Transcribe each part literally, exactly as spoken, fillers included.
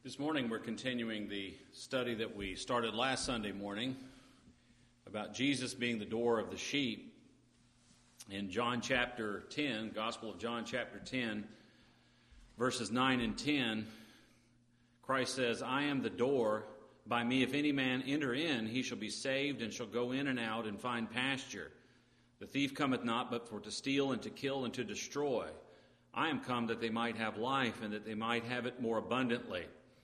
This morning we're continuing the study that we started last Sunday morning about Jesus being the door of the sheep. In John chapter ten, Gospel of John chapter ten, verses nine and ten, Christ says, I am the door. By me, if any man enter in, he shall be saved and shall go in and out and find pasture. The thief cometh not but for to steal and to kill and to destroy. I am come that they might have life and that they might have it more abundantly.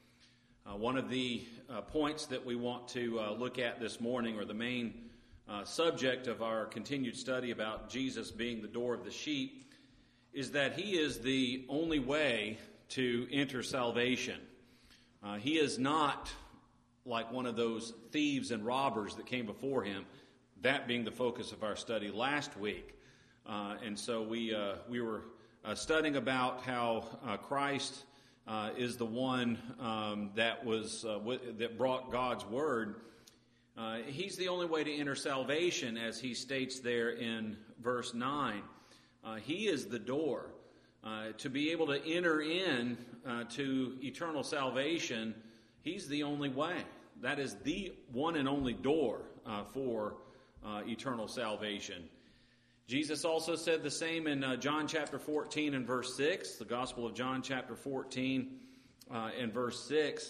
Uh, one of the uh, points that we want to uh, look at this morning, or the main uh, subject of our continued study about Jesus being the door of the sheep, is that he is the only way to enter salvation. Uh, he is not like one of those thieves and robbers that came before him, that being the focus of our study last week. Uh, and so we uh, we were uh, studying about how uh, Christ uh, is the one um, that was uh, w- that brought God's word. Uh, he's the only way to enter salvation, as he states there in verse nine. Uh, he is the door. Uh, to be able to enter in uh, to eternal salvation, he's the only way. That is the one and only door uh, for uh, eternal salvation. Jesus also said the same in uh, John chapter fourteen and verse six, the Gospel of John chapter fourteen uh, and verse six.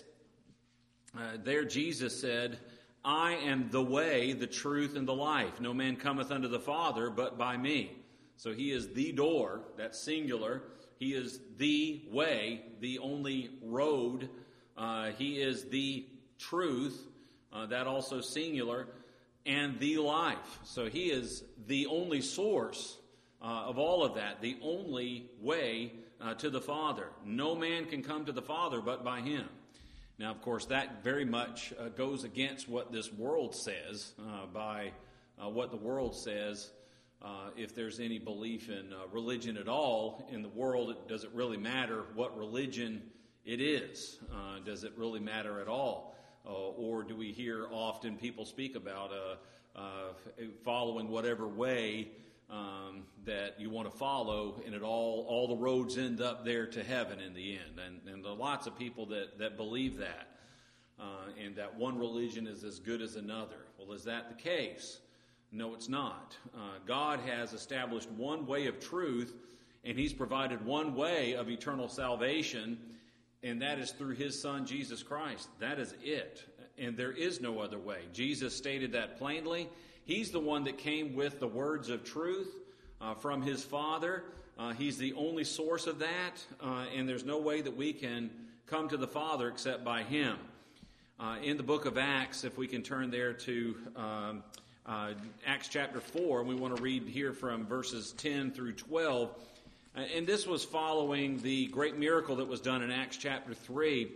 Uh, there Jesus said, I am the way, the truth, and the life. No man cometh unto the Father but by me. So he is the door, that's singular. He is the way, the only road. Uh, he is the truth, uh, that also singular, and the life. So he is the only source uh, of all of that, the only way uh, to the Father. No man can come to the Father but by him. Now, of course, that very much uh, goes against what this world says, uh, by uh, what the world says. Uh, if there's any belief in uh, religion at all in the world, it doesn't really matter what religion it is. Uh, does it really matter at all? Uh, or do we hear often people speak about uh, uh, following whatever way um, that you want to follow, and it all all the roads end up there to heaven in the end? And, and there are lots of people that, that believe that, uh, and that one religion is as good as another. Well, is that the case? No, it's not. Uh, God has established one way of truth, and he's provided one way of eternal salvation, and that is through his Son, Jesus Christ. That is it. And there is no other way. Jesus stated that plainly. He's the one that came with the words of truth uh, from his Father. Uh, he's the only source of that, uh, and there's no way that we can come to the Father except by him. Uh, in the book of Acts, if we can turn there to um, uh, Acts chapter four, we want to read here from verses ten through twelve. And this was following the great miracle that was done in Acts chapter three,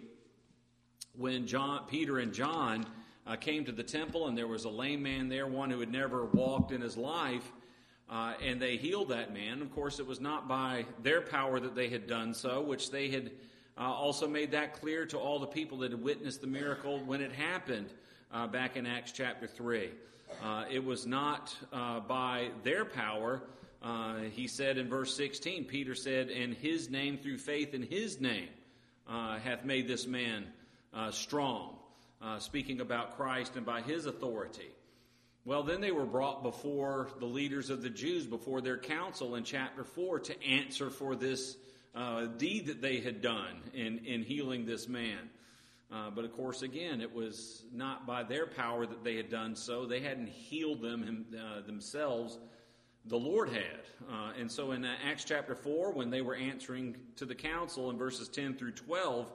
when John, Peter and John uh, came to the temple, and there was a lame man there, one who had never walked in his life, uh, and they healed that man. Of course, it was not by their power that they had done so, which they had uh, also made that clear to all the people that had witnessed the miracle when it happened uh, back in Acts chapter three. Uh, it was not uh, by their power. Uh, he said in verse sixteen, Peter said, and his name, through faith in his name, uh, hath made this man uh, strong, uh, speaking about Christ and by his authority. Well, then they were brought before the leaders of the Jews, before their council in chapter four, to answer for this uh, deed that they had done in, in healing this man. Uh, but of course, again, it was not by their power that they had done so. They hadn't healed them him, uh, themselves. The Lord had. Uh, and so in uh, Acts chapter four, when they were answering to the council in verses ten through twelve,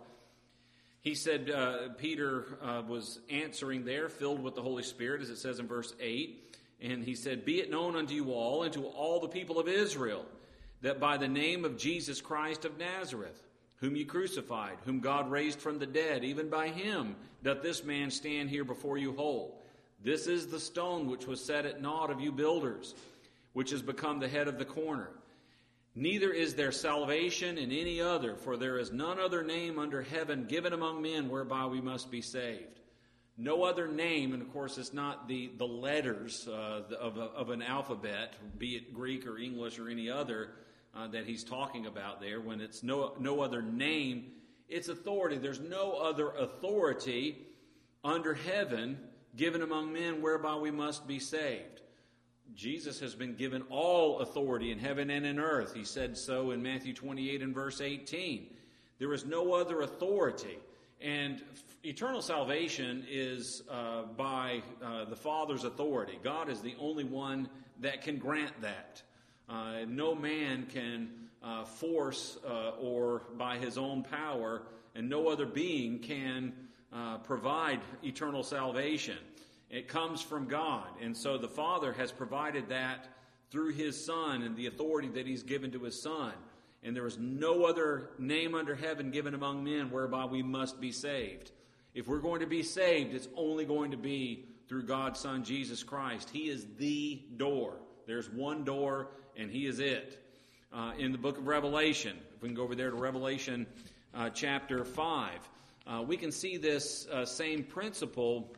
he said, uh, Peter uh, was answering there, filled with the Holy Spirit, as it says in verse eight. And he said, be it known unto you all and to all the people of Israel, that by the name of Jesus Christ of Nazareth, whom ye crucified, whom God raised from the dead, even by him doth this man stand here before you whole. This is the stone which was set at naught of you builders, which has become the head of the corner. Neither is there salvation in any other, for there is none other name under heaven given among men whereby we must be saved. No other name, and of course it's not the, the letters uh, of, of an alphabet, be it Greek or English or any other, uh, that he's talking about there, when it's no, no other name It's authority. There's no other authority under heaven given among men whereby we must be saved. Jesus has been given all authority in heaven and in earth. He said so in Matthew twenty-eight and verse eighteen. There is no other authority. And eternal salvation is uh, by uh, the Father's authority. God is the only one that can grant that. Uh, no man can uh, force uh, or by his own power, and no other being can uh, provide eternal salvation. It comes from God. And so the Father has provided that through His Son and the authority that He's given to His Son. And there is no other name under heaven given among men whereby we must be saved. If we're going to be saved, it's only going to be through God's Son, Jesus Christ. He is the door. There's one door, and He is it. Uh, in the book of Revelation, if we can go over there to Revelation uh, chapter five, uh, we can see this uh, same principle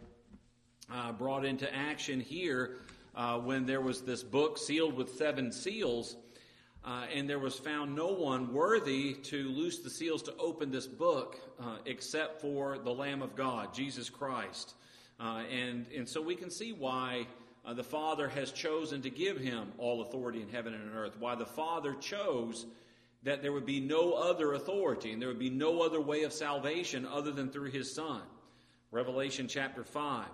Uh, brought into action here uh, when there was this book sealed with seven seals, uh, and there was found no one worthy to loose the seals to open this book uh, except for the Lamb of God, Jesus Christ. Uh, and, and so we can see why uh, the Father has chosen to give Him all authority in heaven and on earth, why the Father chose that there would be no other authority and there would be no other way of salvation other than through His Son. Revelation chapter five.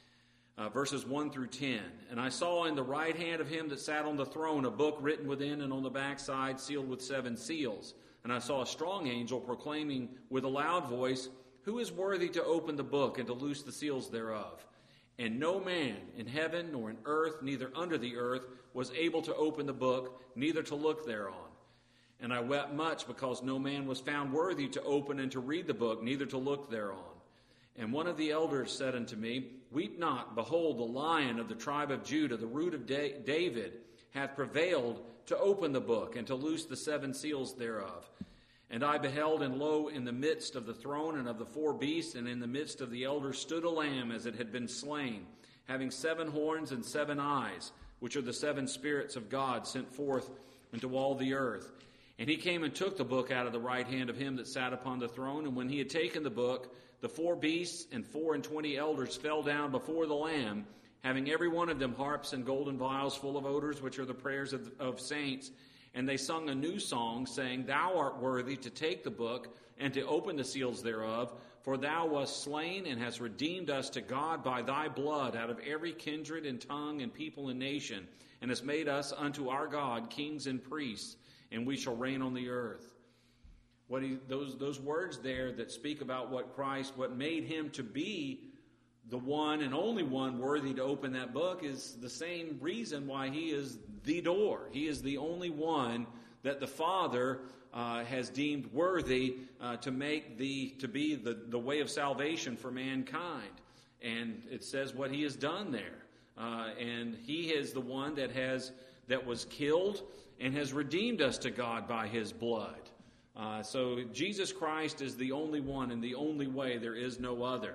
Uh, verses one through ten. And I saw in the right hand of Him that sat on the throne a book written within and on the backside, sealed with seven seals. And I saw a strong angel proclaiming with a loud voice, "Who is worthy to open the book and to loose the seals thereof?" And no man in heaven nor in earth, neither under the earth, was able to open the book, neither to look thereon. And I wept much, because no man was found worthy to open and to read the book, neither to look thereon. And one of the elders said unto me, Weep not, behold, the Lion of the tribe of Judah, the root of da- David, hath prevailed to open the book and to loose the seven seals thereof. And I beheld, and lo, in the midst of the throne and of the four beasts, and in the midst of the elders, stood a lamb as it had been slain, having seven horns and seven eyes, which are the seven spirits of God sent forth into all the earth. And he came and took the book out of the right hand of him that sat upon the throne. And when he had taken the book, the four beasts and four and twenty elders fell down before the Lamb, having every one of them harps and golden vials full of odors, which are the prayers of, of saints. And they sung a new song, saying, Thou art worthy to take the book and to open the seals thereof, for thou wast slain and hast redeemed us to God by thy blood out of every kindred and tongue and people and nation, and hast made us unto our God kings and priests, and we shall reign on the earth. What he, those those words there that speak about what Christ, what made him to be the one and only one worthy to open that book, is the same reason why he is the door. He is the only one that the Father uh, has deemed worthy uh, to make the to be the, the way of salvation for mankind. And it says what he has done there. Uh, and he is the one that has that was killed and has redeemed us to God by his blood. Uh, so Jesus Christ is the only one and the only way. There is no other.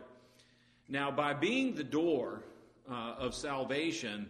Now, by being the door uh, of salvation,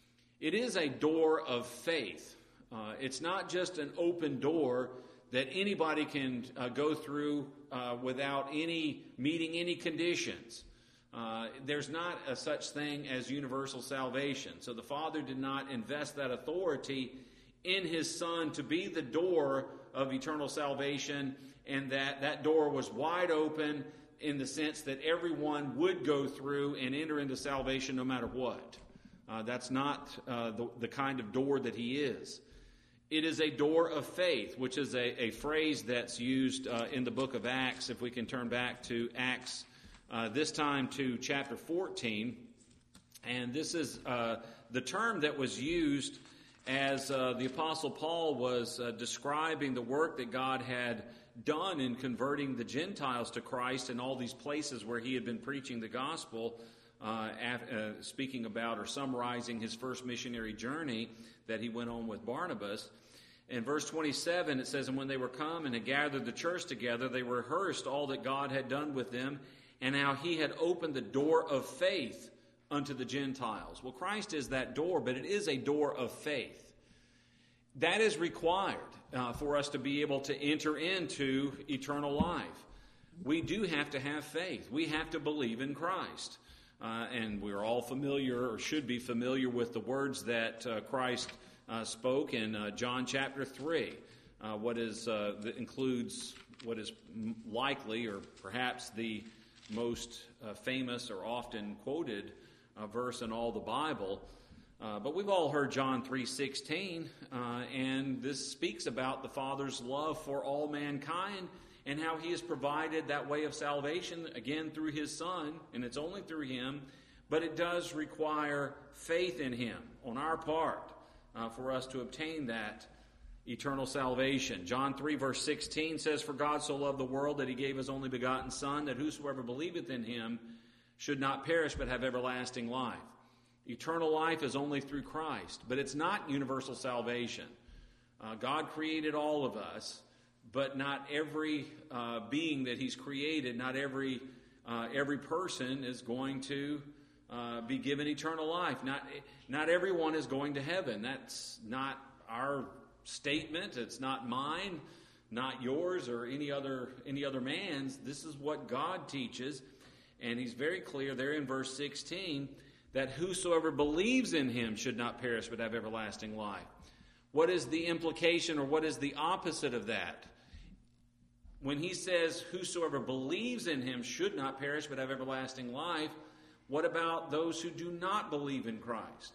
it is a door of faith. Uh, it's not just an open door that anybody can uh, go through uh, without any meeting any conditions. Uh, there's not a such thing as universal salvation. So the Father did not invest that authority in his Son to be the door of eternal salvation, and that that door was wide open in the sense that everyone would go through and enter into salvation no matter what. Uh, that's not uh, the, the kind of door that he is. It is a door of faith, which is a, a phrase that's used uh, in the book of Acts. If we can turn back to Acts, uh, this time to chapter fourteen. And this is uh, the term that was used as uh, the Apostle Paul was uh, describing the work that God had done in converting the Gentiles to Christ in all these places where he had been preaching the gospel, uh, af- uh, speaking about or summarizing his first missionary journey that he went on with Barnabas. In verse twenty-seven, it says, And when they were come and had gathered the church together, they rehearsed all that God had done with them, and how he had opened the door of faith unto the Gentiles. Well, Christ is that door, but it is a door of faith. That is required uh, for us to be able to enter into eternal life. we do have to have faith. We have to believe in Christ. Uh, and we're all familiar, or should be familiar, with the words that uh, Christ uh, spoke in uh, John chapter three. Uh, what is uh, that includes what is likely, or perhaps the most uh, famous or often quoted uh, verse in all the Bible. Uh, but we've all heard John three sixteen, uh, and this speaks about the Father's love for all mankind and how He has provided that way of salvation, again, through His Son, and it's only through Him, but it does require faith in Him on our part uh, for us to obtain that eternal salvation. John three verse sixteen says, "For God so loved the world that He gave His only begotten Son, that whosoever believeth in Him should not perish but have everlasting life." Eternal life is only through Christ, but it's not universal salvation. Uh, God created all of us, but not every uh, being that He's created, not every uh, every person is going to uh, be given eternal life. Not not everyone is going to heaven. That's not our statement. It's not mine, not yours, or any other any other man's. This is what God teaches, and He's very clear there in verse sixteen that whosoever believes in Him should not perish but have everlasting life. What is the implication, or what is the opposite of that? When He says whosoever believes in Him should not perish but have everlasting life, what about those who do not believe in Christ?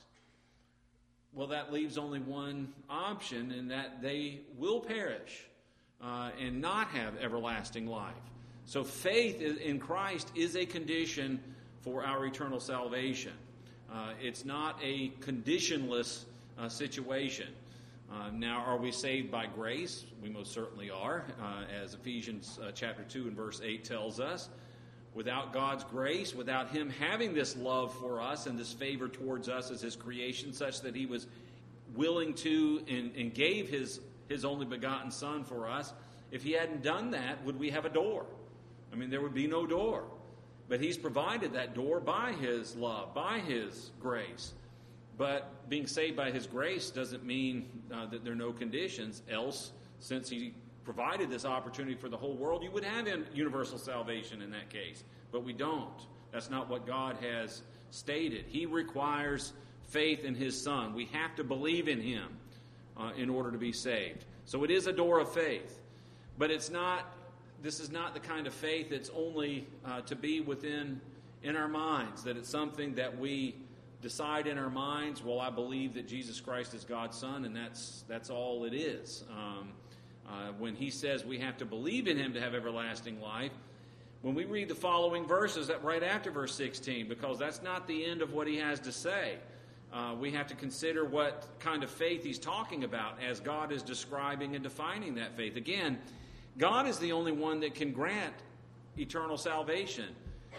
Well, that leaves only one option, and that they will perish uh, and not have everlasting life. So faith in Christ is a condition for our eternal salvation. Uh, it's not a conditionless uh, situation. Uh, now, are we saved by grace? We most certainly are, uh, as Ephesians uh, chapter two and verse eight tells us. Without God's grace, without Him having this love for us and this favor towards us as His creation, such that He was willing to and, and gave His, His only begotten Son for us, if He hadn't done that, would we have a door? I mean, there would be no door. But He's provided that door by His love, by His grace. But being saved by His grace doesn't mean uh, that there are no conditions. Else, since He provided this opportunity for the whole world, you would have universal salvation in that case. But we don't. That's not what God has stated. He requires faith in His Son. We have to believe in Him uh, in order to be saved. So it is a door of faith. But it's not. This is not the kind of faith that's only uh, to be within in our minds, that it's something that we decide in our minds, well, I believe that Jesus Christ is God's Son, and that's that's all it is. Um, uh, when He says we have to believe in Him to have everlasting life, when we read the following verses that right after verse sixteen, because that's not the end of what He has to say, uh, we have to consider what kind of faith He's talking about as God is describing and defining that faith. Again, God is the only one that can grant eternal salvation.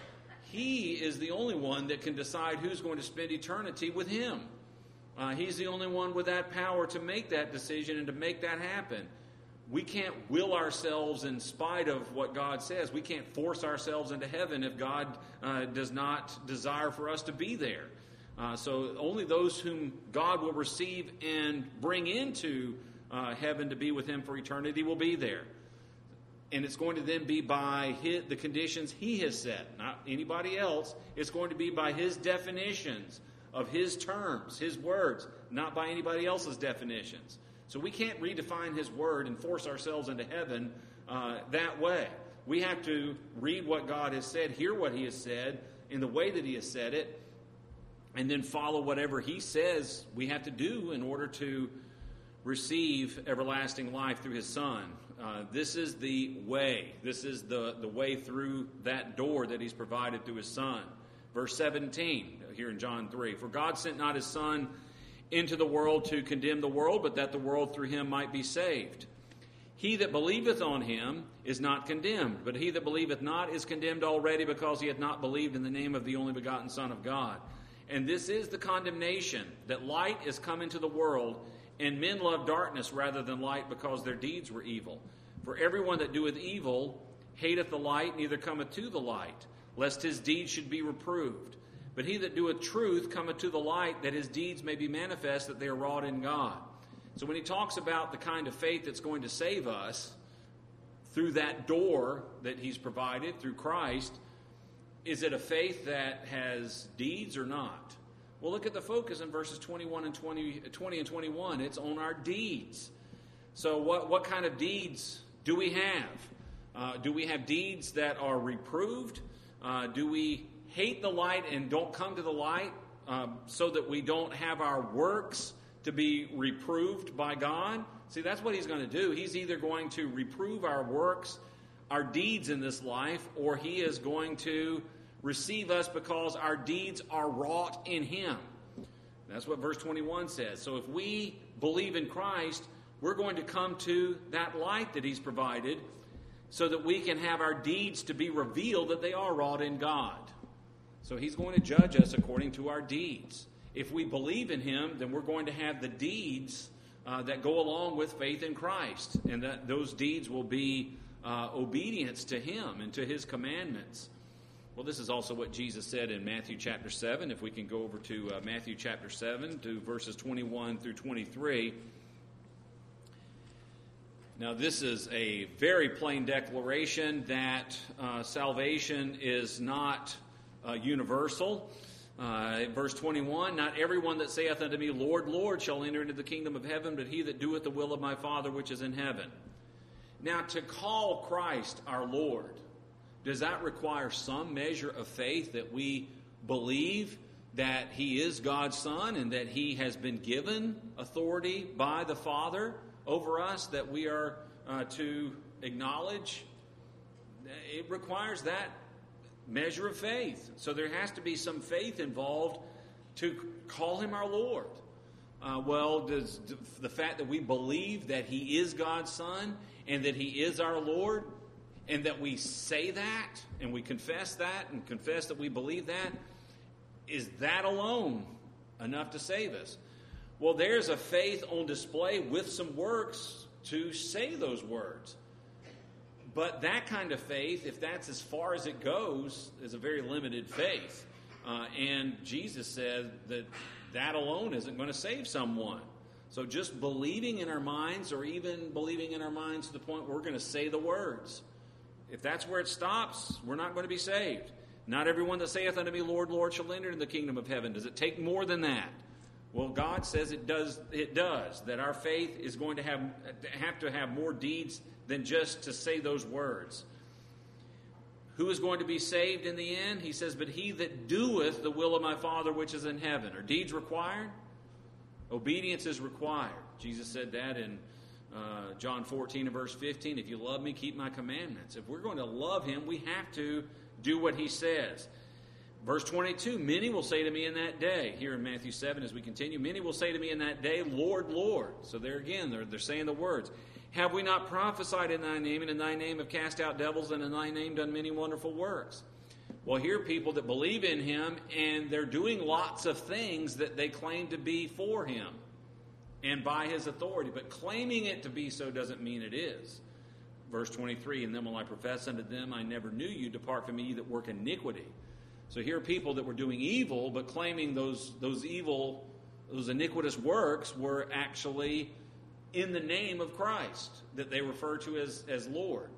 He is the only one that can decide who's going to spend eternity with Him. Uh, he's the only one with that power to make that decision and to make that happen. We can't will ourselves in spite of what God says. We can't force ourselves into heaven if God uh, does not desire for us to be there. Uh, so only those whom God will receive and bring into uh, heaven to be with Him for eternity will be there. And it's going to then be by his, the conditions He has set, not anybody else. It's going to be by His definitions of His terms, His words, not by anybody else's definitions. So we can't redefine His word and force ourselves into heaven uh, that way. We have to read what God has said, hear what He has said in the way that He has said it, and then follow whatever He says we have to do in order to receive everlasting life through His Son. Uh, this is the way. This is the, the way through that door that He's provided through His Son. Verse seventeen, here in John three, "For God sent not His Son into the world to condemn the world, but that the world through Him might be saved. He that believeth on Him is not condemned, but he that believeth not is condemned already, because he hath not believed in the name of the only begotten Son of God. And this is the condemnation, that light is come into the world, and men love darkness rather than light, because their deeds were evil. For everyone that doeth evil hateth the light, neither cometh to the light, lest his deeds should be reproved. But he that doeth truth cometh to the light, that his deeds may be manifest, that they are wrought in God." So when he talks about the kind of faith that's going to save us through that door that he's provided through Christ, is it a faith that has deeds or not? Well, look at the focus in verses twenty-one and twenty, twenty and twenty-one. It's on our deeds. So what, what kind of deeds do we have? Uh, do we have deeds that are reproved? Uh, do we hate the light and don't come to the light uh, so that we don't have our works to be reproved by God? See, that's what he's going to do. He's either going to reprove our works, our deeds in this life, or he is going to receive us because our deeds are wrought in him. That's what verse twenty-one says. So if we believe in Christ, we're going to come to that light that he's provided so that we can have our deeds to be revealed that they are wrought in God. So he's going to judge us according to our deeds. If we believe in him, then we're going to have the deeds uh, that go along with faith in Christ. And that those deeds will be uh, obedience to him and to his commandments. Well, this is also what Jesus said in Matthew chapter seven. If we can go over to uh, Matthew chapter seven, to verses twenty-one through twenty-three. Now, this is a very plain declaration that uh, salvation is not uh, universal. Uh, verse twenty-one, not everyone that saith unto me, Lord, Lord, shall enter into the kingdom of heaven, but he that doeth the will of my Father which is in heaven. Now, to call Christ our Lord, does that require some measure of faith that we believe that he is God's Son and that he has been given authority by the Father over us that we are uh, to acknowledge? It requires that measure of faith. So there has to be some faith involved to call him our Lord. Uh, well, does the fact that we believe that he is God's Son and that he is our Lord, and that we say that and we confess that and confess that we believe that, is that alone enough to save us? Well, there's a faith on display with some works to say those words. But that kind of faith, if that's as far as it goes, is a very limited faith. Uh, and Jesus said that that alone isn't going to save someone. So just believing in our minds, or even believing in our minds to the point where we're going to say the words, if that's where it stops, we're not going to be saved. Not everyone that saith unto me, Lord, Lord, shall enter into the kingdom of heaven. Does it take more than that? Well, God says it does. It does. That our faith is going to have have to have more deeds than just to say those words. Who is going to be saved in the end? He says, but he that doeth the will of my Father which is in heaven. Are deeds required? Obedience is required. Jesus said that in uh, John fourteen and verse fifteen. If you love me, keep my commandments. If we're going to love him, we have to do what he says. Verse twenty-two, many will say to me in that day, here in Matthew seven as we continue, many will say to me in that day, Lord, Lord. So there again, they're, they're saying the words. Have we not prophesied in thy name, and in thy name have cast out devils, and in thy name done many wonderful works? Well, here are people that believe in him, and they're doing lots of things that they claim to be for him and by his authority. But claiming it to be so doesn't mean it is. Verse twenty-three, and then will I profess unto them, I never knew you, depart from me, ye that work iniquity. So here are people that were doing evil, but claiming those those evil, those iniquitous works were actually in the name of Christ, that they refer to as, as Lord.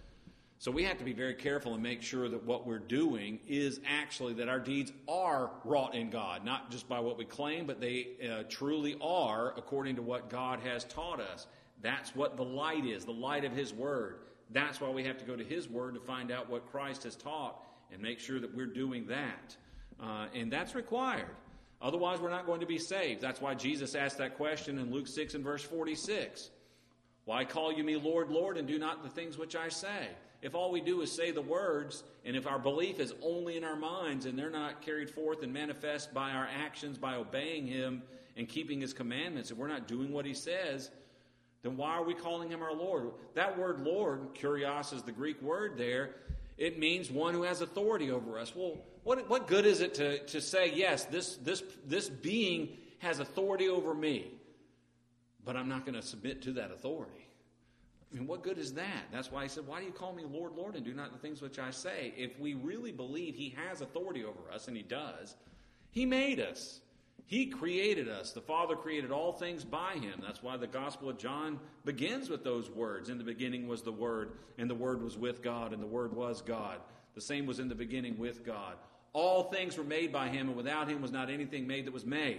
So we have to be very careful and make sure that what we're doing is actually that our deeds are wrought in God, not just by what we claim, but they uh, truly are according to what God has taught us. That's what the light is, the light of his word. That's why we have to go to his word to find out what Christ has taught and make sure that we're doing that. Uh, and that's required. Otherwise, we're not going to be saved. That's why Jesus asked that question in Luke six and verse forty-six. Why call you me Lord, Lord, and do not the things which I say? If all we do is say the words, and if our belief is only in our minds and they're not carried forth and manifest by our actions, by obeying him and keeping his commandments, if we're not doing what he says, then why are we calling him our Lord? That word Lord, kurios is the Greek word there. It means one who has authority over us. Well, what, what good is it to, to say, yes, this, this, this being has authority over me, but I'm not going to submit to that authority? I mean, what good is that? That's why he said, why do you call me Lord, Lord, and do not the things which I say? If we really believe he has authority over us, and he does, he made us. He created us. The Father created all things by him. That's why the Gospel of John begins with those words. In the beginning was the Word, and the Word was with God, and the Word was God. The same was in the beginning with God. All things were made by him, and without him was not anything made that was made.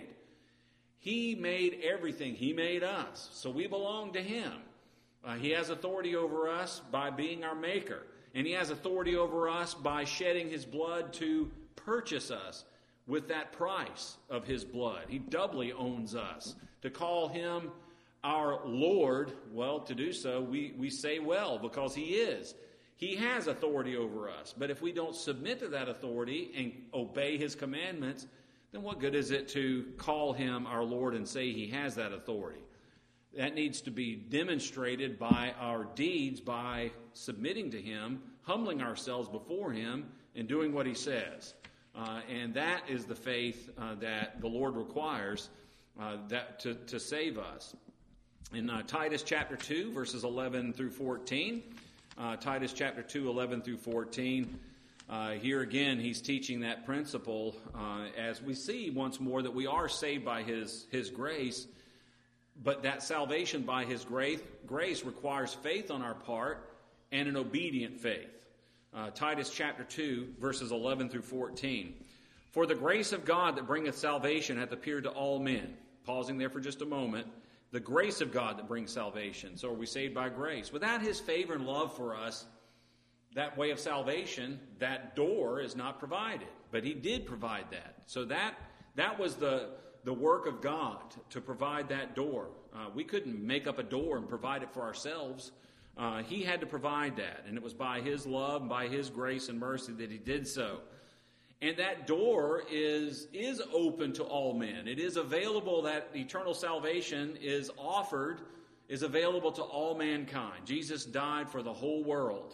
He made everything. He made us. So we belong to him. Uh, he has authority over us by being our maker. And he has authority over us by shedding his blood to purchase us with that price of his blood. He doubly owns us. To call him our Lord, well, to do so, we, we say well, because he is. He has authority over us. But if we don't submit to that authority and obey his commandments, then what good is it to call him our Lord and say he has that authority? That needs to be demonstrated by our deeds, by submitting to him, humbling ourselves before him, and doing what he says. Uh, and that is the faith uh, that the Lord requires uh, that to, to save us. In uh, Titus chapter two, verses eleven through fourteen, uh, Titus chapter two, eleven through fourteen, uh, here again he's teaching that principle uh, as we see once more that we are saved by his, his grace, but that salvation by his grace, grace requires faith on our part and an obedient faith. Uh, Titus chapter two, verses eleven through fourteen. For the grace of God that bringeth salvation hath appeared to all men. Pausing there for just a moment. The grace of God that brings salvation. So are we saved by grace? Without his favor and love for us, that way of salvation, that door is not provided. But he did provide that. So that that was the, the work of God, to provide that door. Uh, we couldn't make up a door and provide it for ourselves. Uh, he had to provide that, and it was by his love, by his grace and mercy that he did so. And that door is, is open to all men. It is available, that eternal salvation is offered, is available to all mankind. Jesus died for the whole world.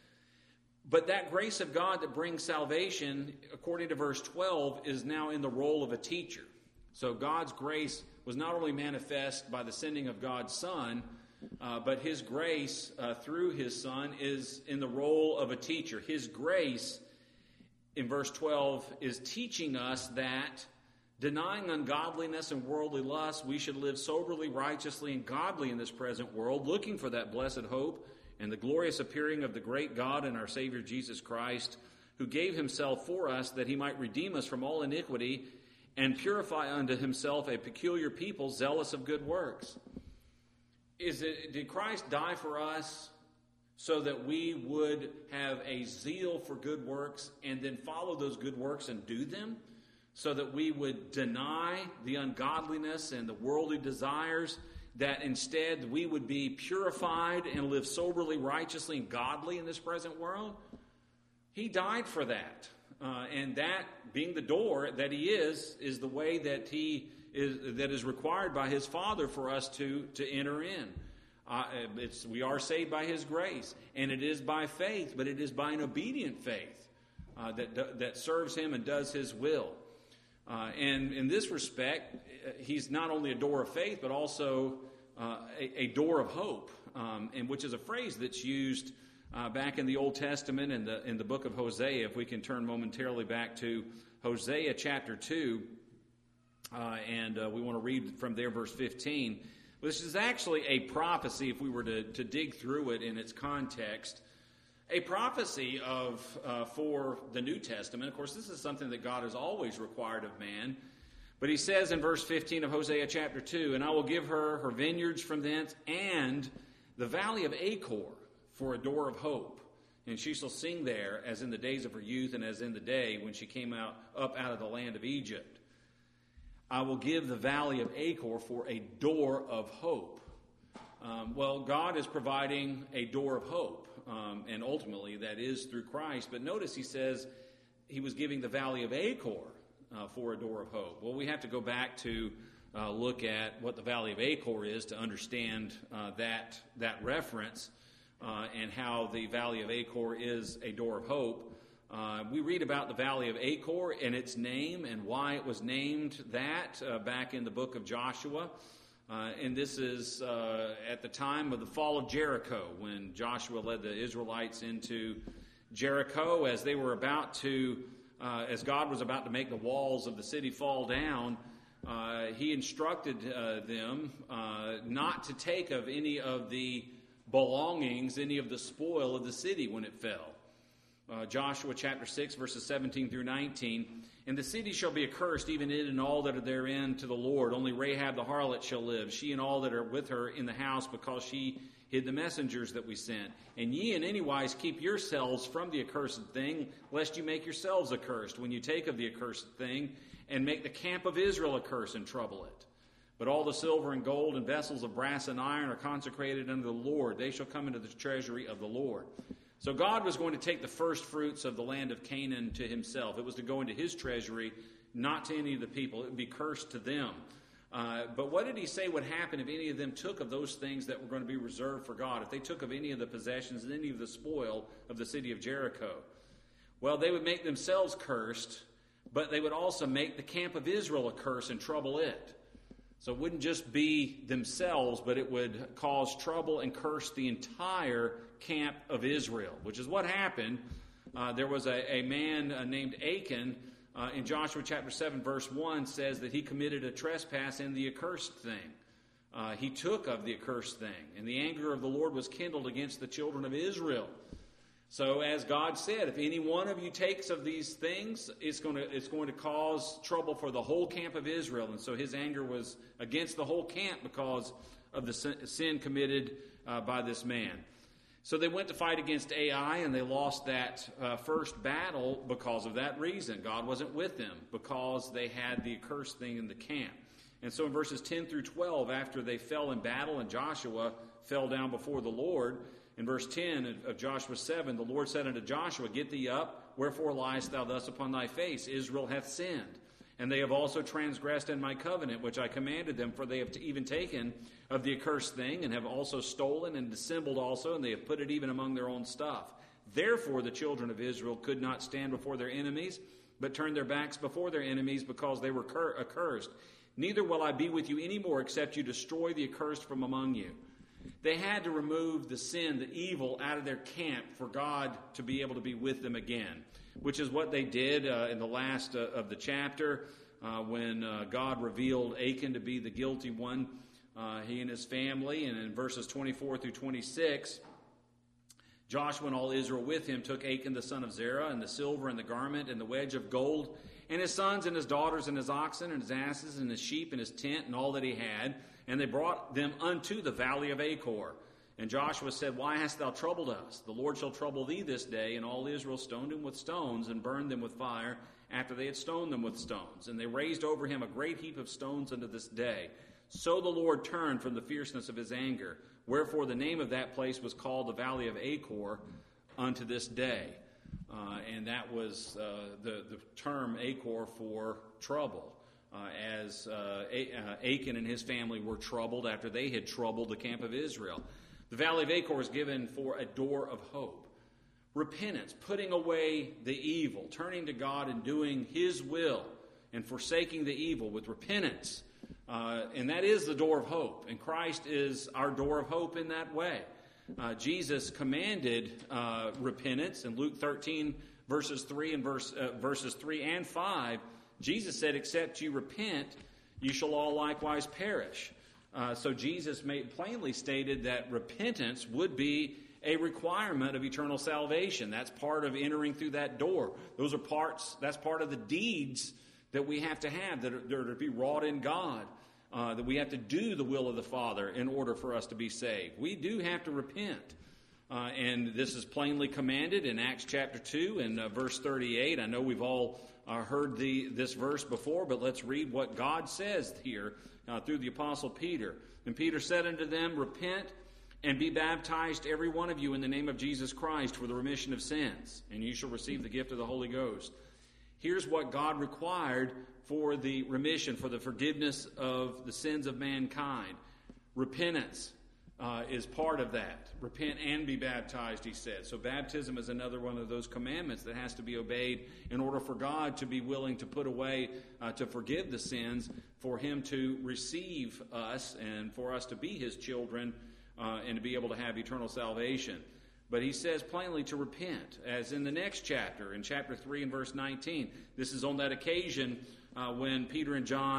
But that grace of God that brings salvation, according to verse twelve, is now in the role of a teacher. So God's grace was not only manifest by the sending of God's Son, Uh, but his grace uh, through his Son is in the role of a teacher. His grace, in verse twelve, is teaching us that, denying ungodliness and worldly lust, we should live soberly, righteously, and godly in this present world, looking for that blessed hope and the glorious appearing of the great God and our Savior Jesus Christ, who gave himself for us that he might redeem us from all iniquity and purify unto himself a peculiar people zealous of good works. Is it, did Christ die for us so that we would have a zeal for good works and then follow those good works and do them? So that we would deny the ungodliness and the worldly desires, that instead we would be purified and live soberly, righteously, and godly in this present world? He died for that. Uh, and that, being the door that he is, is the way that he is, that is required by his Father for us to, to enter in. Uh, it's, we are saved by his grace, and it is by faith, but it is by an obedient faith uh, that, that serves him and does his will. Uh, and in this respect, he's not only a door of faith, but also uh, a, a door of hope, um, and which is a phrase that's used uh, back in the Old Testament in the in the book of Hosea. If we can turn momentarily back to Hosea chapter two, uh, and uh, we want to read from there verse fifteen. This is actually a prophecy, if we were to, to dig through it in its context. A prophecy of uh, for the New Testament. Of course, this is something that God has always required of man. But he says in verse fifteen of Hosea chapter two, "And I will give her her vineyards from thence, and the valley of Achor for a door of hope. And she shall sing there, as in the days of her youth, and as in the day when she came out up out of the land of Egypt. I will give the valley of Achor for a door of hope." Um, well, God is providing a door of hope. Um, and ultimately, that is through Christ. But notice he says he was giving the valley of Achor uh, for a door of hope. Well, we have to go back to uh, look at what the valley of Achor is to understand uh, that that reference uh, and how the valley of Achor is a door of hope. Uh, we read about the valley of Achor and its name and why it was named that uh, back in the book of Joshua. Uh, and this is uh, at the time of the fall of Jericho, when Joshua led the Israelites into Jericho as they were about to, uh, as God was about to make the walls of the city fall down. uh, he instructed uh, them uh, not to take of any of the belongings, any of the spoil of the city when it fell. Uh, Joshua chapter six, verses seventeen through nineteen. And the city shall be accursed, even it and all that are therein, to the Lord. Only Rahab the harlot shall live, she and all that are with her in the house, because she hid the messengers that we sent. And ye in any wise keep yourselves from the accursed thing, lest you make yourselves accursed when you take of the accursed thing, and make the camp of Israel accursed and trouble it. But all the silver and gold and vessels of brass and iron are consecrated unto the Lord. They shall come into the treasury of the Lord. So God was going to take the first fruits of the land of Canaan to himself. It was to go into his treasury, not to any of the people. It would be cursed to them. Uh, but what did he say would happen if any of them took of those things that were going to be reserved for God? If they took of any of the possessions and any of the spoil of the city of Jericho? Well, they would make themselves cursed, but they would also make the camp of Israel a curse and trouble it. So it wouldn't just be themselves, but it would cause trouble and curse the entire camp of Israel, which is what happened. Uh, there was a, a man uh, named Achan uh, in Joshua chapter seven, verse one, says that he committed a trespass in the accursed thing. Uh, he took of the accursed thing, and the anger of the Lord was kindled against the children of Israel. So as God said, if any one of you takes of these things, it's going to it's going to cause trouble for the whole camp of Israel. And so his anger was against the whole camp because of the sin committed uh, by this man. So they went to fight against Ai, and they lost that uh, first battle because of that reason. God wasn't with them because they had the accursed thing in the camp. And so in verses ten through twelve, after they fell in battle and Joshua fell down before the Lord, in verse ten of Joshua seven, the Lord said unto Joshua, Get thee up, wherefore liest thou thus upon thy face? Israel hath sinned, and they have also transgressed in my covenant, which I commanded them, for they have even taken of the accursed thing, and have also stolen and dissembled also, and they have put it even among their own stuff. Therefore the children of Israel could not stand before their enemies, but turned their backs before their enemies, because they were cur- accursed. Neither will I be with you any more, except you destroy the accursed from among you. They had to remove the sin, the evil, out of their camp for God to be able to be with them again, which is what they did uh, in the last uh, of the chapter uh, when uh, God revealed Achan to be the guilty one, uh, he and his family. And in verses twenty-four through twenty-six, Joshua and all Israel with him took Achan the son of Zerah, and the silver and the garment and the wedge of gold, and his sons and his daughters and his oxen and his asses and his sheep and his tent and all that he had. And they brought them unto the valley of Achor. And Joshua said, Why hast thou troubled us? The Lord shall trouble thee this day. And all Israel stoned him with stones and burned them with fire after they had stoned them with stones. And they raised over him a great heap of stones unto this day. So the Lord turned from the fierceness of his anger. Wherefore the name of that place was called the valley of Achor unto this day. Uh, and that was uh, the, the term Achor for trouble. Uh, as uh, Achan and his family were troubled after they had troubled the camp of Israel. The valley of Achor is given for a door of hope. Repentance, putting away the evil, turning to God and doing his will, and forsaking the evil with repentance. Uh, and that is the door of hope. And Christ is our door of hope in that way. Uh, Jesus commanded uh, repentance in Luke thirteen, verses three and verse, uh, verses three and five. Jesus said, Except you repent, you shall all likewise perish. Uh, so Jesus made plainly stated that repentance would be a requirement of eternal salvation. That's part of entering through that door. Those are parts, that's part of the deeds that we have to have, that are, that are to be wrought in God, uh, that we have to do the will of the Father in order for us to be saved. We do have to repent. Uh, and this is plainly commanded in Acts chapter two and uh, verse thirty-eight. I know we've all uh, heard the, this verse before, but let's read what God says here uh, through the Apostle Peter. And Peter said unto them, Repent and be baptized every one of you in the name of Jesus Christ for the remission of sins, and you shall receive the gift of the Holy Ghost. Here's what God required for the remission, for the forgiveness of the sins of mankind. Repentance uh, is part of that. Repent and be baptized, he said. So baptism is another one of those commandments that has to be obeyed in order for God to be willing to put away, uh, to forgive the sins, for him to receive us and for us to be his children uh, and to be able to have eternal salvation. But he says plainly to repent, as in the next chapter, in chapter three and verse nineteen. This is on that occasion uh, when Peter and John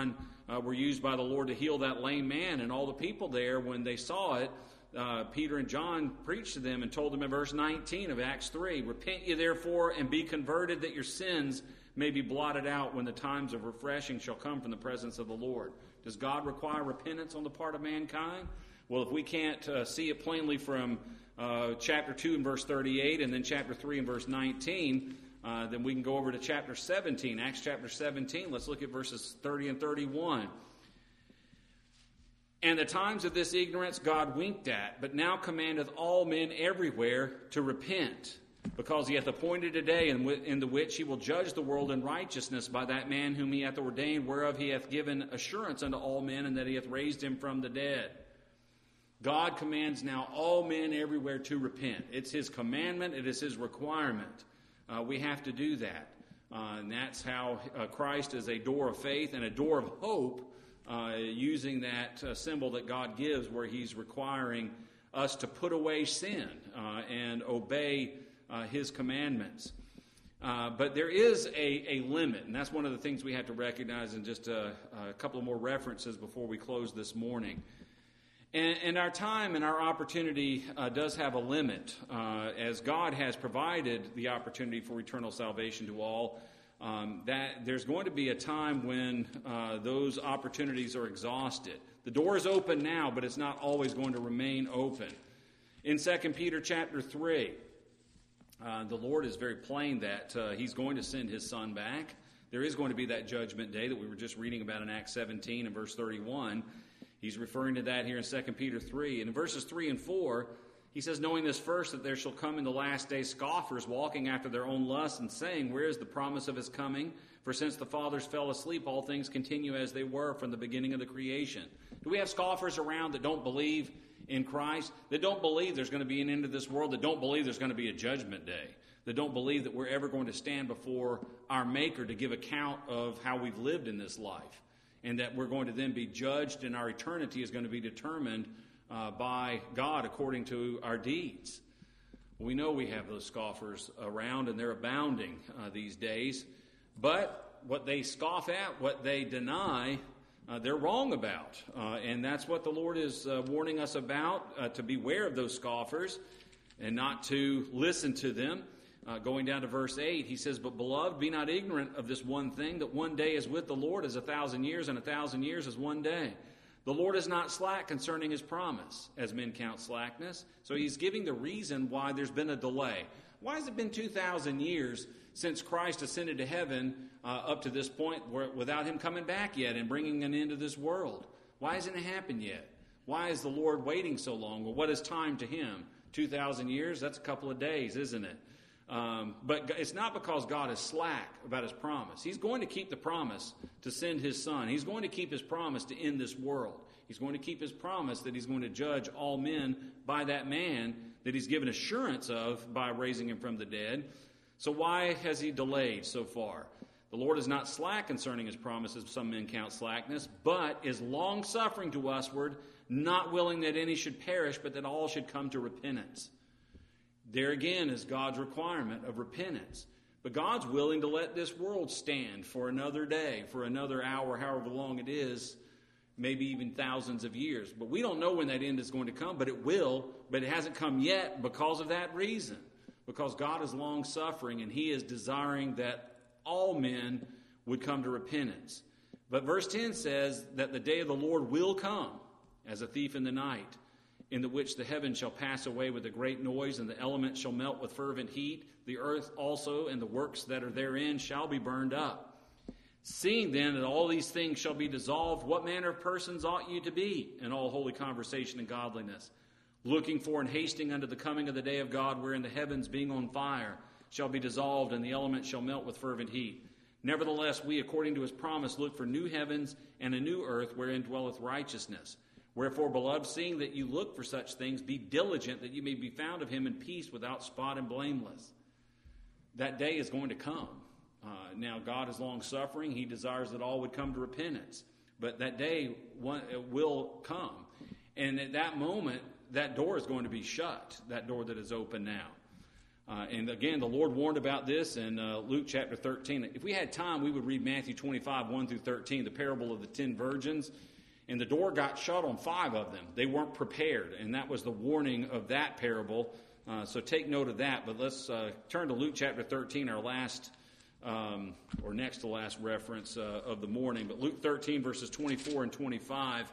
uh, were used by the Lord to heal that lame man. And all the people there, when they saw it, uh, Peter and John preached to them and told them in verse nineteen of Acts three, "Repent ye therefore and be converted, that your sins may be blotted out when the times of refreshing shall come from the presence of the Lord." Does God require repentance on the part of mankind? Well, if we can't uh, see it plainly from uh, chapter two and verse thirty-eight and then chapter three and verse nineteen, uh, then we can go over to chapter seventeen, Acts chapter seventeen. Let's look at verses thirty and thirty-one. "And the times of this ignorance God winked at, but now commandeth all men everywhere to repent, because he hath appointed a day in, w- in the which he will judge the world in righteousness by that man whom he hath ordained, whereof he hath given assurance unto all men, and that he hath raised him from the dead." God commands now all men everywhere to repent. It's his commandment. It is his requirement. Uh, we have to do that. Uh, and that's how uh, Christ is a door of faith and a door of hope, uh, using that uh, symbol that God gives, where he's requiring us to put away sin uh, and obey uh, his commandments. Uh, but there is a, a limit, and that's one of the things we have to recognize in just a, a couple of more references before we close this morning. And, and our time and our opportunity uh, does have a limit, uh, as God has provided the opportunity for eternal salvation to all. Um, that there's going to be a time when uh, those opportunities are exhausted. The door is open now, but it's not always going to remain open. In Second Peter chapter three, uh, the Lord is very plain that uh, he's going to send his Son back. There is going to be that judgment day that we were just reading about in Acts seventeen and verse thirty-one. He's referring to that here in Second Peter three. And in verses three and four, he says, "Knowing this first, that there shall come in the last days scoffers, walking after their own lusts, and saying, Where is the promise of his coming? For since the fathers fell asleep, all things continue as they were from the beginning of the creation." Do we have scoffers around that don't believe in Christ, that don't believe there's going to be an end to this world, that don't believe there's going to be a judgment day, that don't believe that we're ever going to stand before our Maker to give account of how we've lived in this life, and that we're going to then be judged and our eternity is going to be determined uh, by God according to our deeds? We know we have those scoffers around, and they're abounding uh, these days. But what they scoff at, what they deny, uh, they're wrong about. Uh, and that's what the Lord is uh, warning us about, uh, to beware of those scoffers and not to listen to them. Uh, going down to verse eight, he says, "But beloved, be not ignorant of this one thing, that one day is with the Lord as a thousand years, and a thousand years as one day. The Lord is not slack concerning his promise, as men count slackness." So he's giving the reason why there's been a delay. Why has it been two thousand years since Christ ascended to heaven uh, up to this point where, without him coming back yet and bringing an end to this world? Why hasn't it happened yet? Why is the Lord waiting so long? Well, what is time to him? two thousand years? That's a couple of days, isn't it? Um, but it's not because God is slack about his promise. He's going to keep the promise to send his Son. He's going to keep his promise to end this world. He's going to keep his promise that he's going to judge all men by that man that he's given assurance of by raising him from the dead. So why has he delayed so far? The Lord is not slack concerning his promises, some men count slackness, but is long-suffering to usward, not willing that any should perish, but that all should come to repentance. There again is God's requirement of repentance. But God's willing to let this world stand for another day, for another hour, however long it is, maybe even thousands of years. But we don't know when that end is going to come, but it will. But it hasn't come yet because of that reason. Because God is long-suffering, and he is desiring that all men would come to repentance. But verse ten says that the day of the Lord will come as a thief in the night, in the which the heavens shall pass away with a great noise, and the elements shall melt with fervent heat. The earth also and the works that are therein shall be burned up. Seeing then that all these things shall be dissolved, what manner of persons ought you to be in all holy conversation and godliness, looking for and hasting unto the coming of the day of God, wherein the heavens being on fire shall be dissolved, and the elements shall melt with fervent heat? Nevertheless, we, according to his promise, look for new heavens and a new earth, wherein dwelleth righteousness. Wherefore, beloved, seeing that you look for such things, be diligent that you may be found of him in peace, without spot and blameless. That day is going to come. Uh, now, God is long-suffering. He desires that all would come to repentance. But that day one, it will come. And at that moment, that door is going to be shut, that door that is open now. Uh, and again, the Lord warned about this in uh, Luke chapter thirteen. If we had time, we would read Matthew twenty-five, one through thirteen, the parable of the ten virgins. And the door got shut on five of them. They weren't prepared, and that was the warning of that parable. Uh, so take note of that. But let's uh, turn to Luke chapter thirteen, our last um, or next to last reference uh, of the morning. But Luke thirteen, verses twenty-four and twenty-five.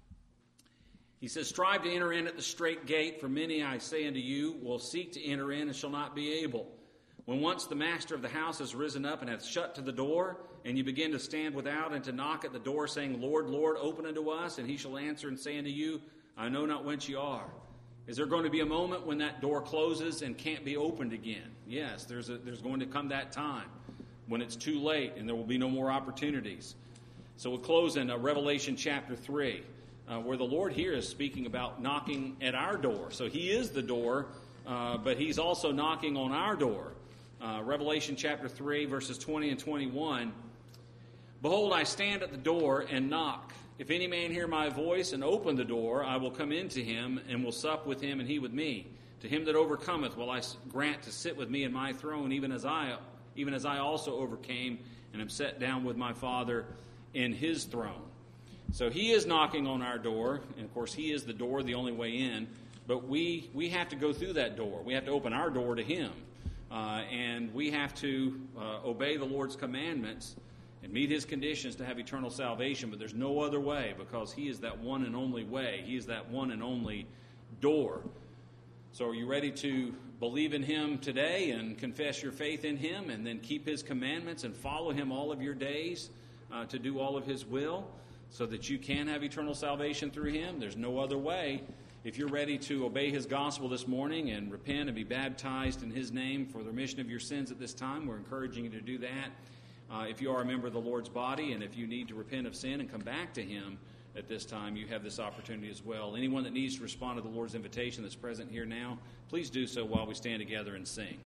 He says, "Strive to enter in at the strait gate, for many, I say unto you, will seek to enter in and shall not be able. When once the master of the house has risen up and hath shut to the door, and you begin to stand without and to knock at the door, saying, Lord, Lord, open unto us, and he shall answer and say unto you, I know not whence ye are." Is there going to be a moment when that door closes and can't be opened again? Yes, there's a, there's going to come that time when it's too late and there will be no more opportunities. So we'll close in uh, Revelation chapter three. Uh, where the Lord here is speaking about knocking at our door. So he is the door, uh, but he's also knocking on our door. Uh, Revelation chapter three, verses twenty and twenty-one. "Behold, I stand at the door and knock. If any man hear my voice and open the door, I will come into him and will sup with him and he with me. To him that overcometh will I grant to sit with me in my throne, even as I, even as I also overcame and am set down with my Father in his throne." So he is knocking on our door, and of course he is the door, the only way in, but we we have to go through that door. We have to open our door to him, uh, and we have to uh, obey the Lord's commandments and meet his conditions to have eternal salvation, but there's no other way because he is that one and only way. He is that one and only door. So are you ready to believe in him today and confess your faith in him and then keep his commandments and follow him all of your days uh, to do all of his will? So that you can have eternal salvation through him. There's no other way. If you're ready to obey his gospel this morning and repent and be baptized in his name for the remission of your sins at this time, we're encouraging you to do that. Uh, if you are a member of the Lord's body and if you need to repent of sin and come back to him at this time, you have this opportunity as well. Anyone that needs to respond to the Lord's invitation that's present here now, please do so while we stand together and sing.